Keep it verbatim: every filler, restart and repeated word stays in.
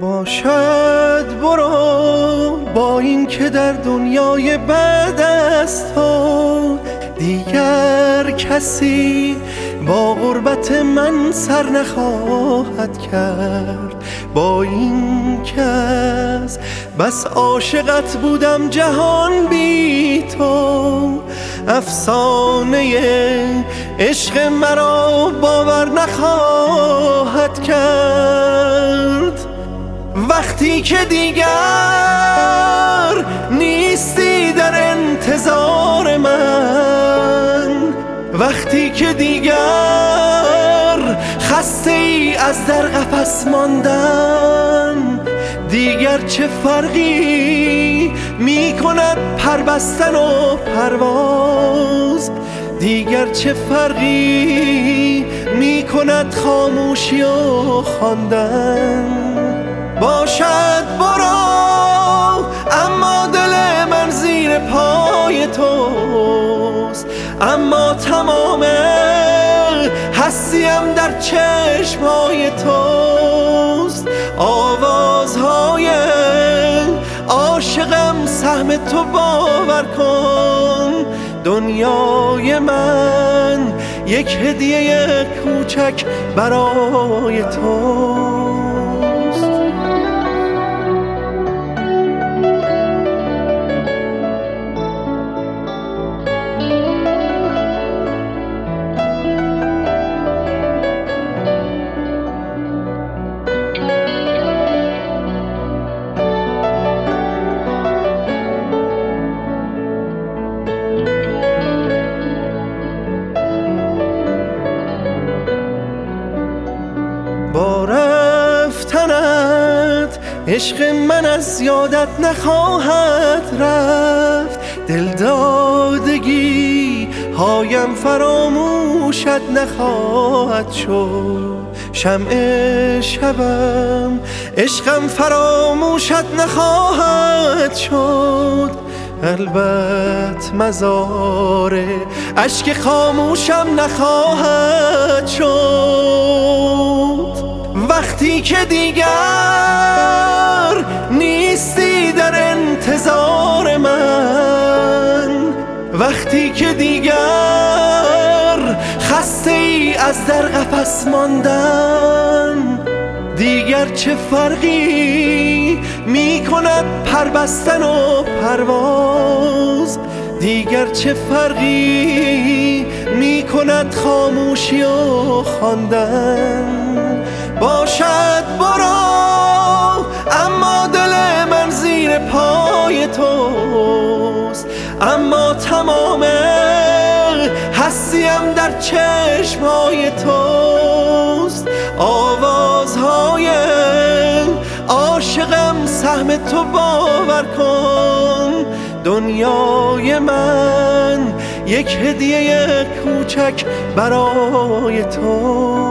باشد برو با این که در دنیای بعد از تو دیگر کسی با غربت من سر نخواهد کرد. با این که از بس عاشقت بودم جهان بی تو افسانه عشق مرا باور نخواهد کرد. وقتی که دیگر نیستی در انتظار من، وقتی که دیگر خسته ای از در قفس ماندن، دیگر چه فرقی می کند پربستن و پرواز، دیگر چه فرقی می کند خاموشی و خواندن. باشد برو اما دل من زیر پای توست، اما تمام هستیم در چشمهای توست. آوازهای عاشقم سهم تو باور کن، دنیای من یک هدیه کوچک برای توست. با رفتنت عشق من از یادت نخواهد رفت، دلدادگی هایم فراموشت نخواهد شد. شمع شبم عشقم فراموشت نخواهد شد. البته مزار اشک خاموشم نخواهد شد. وقتی که دیگر نیستی در انتظار من، وقتی که دیگر خسته ای از در قفس ماندن، دیگر چه فرقی می کند پربستن و پرواز، دیگر چه فرقی می کند خاموشی و خواندن. باشد برو اما دل من زیر پای توست، اما تمام هستیم در چشمهای توست. آوازهای عاشقم سهم تو باور کن، دنیای من یک هدیه کوچک برای تو.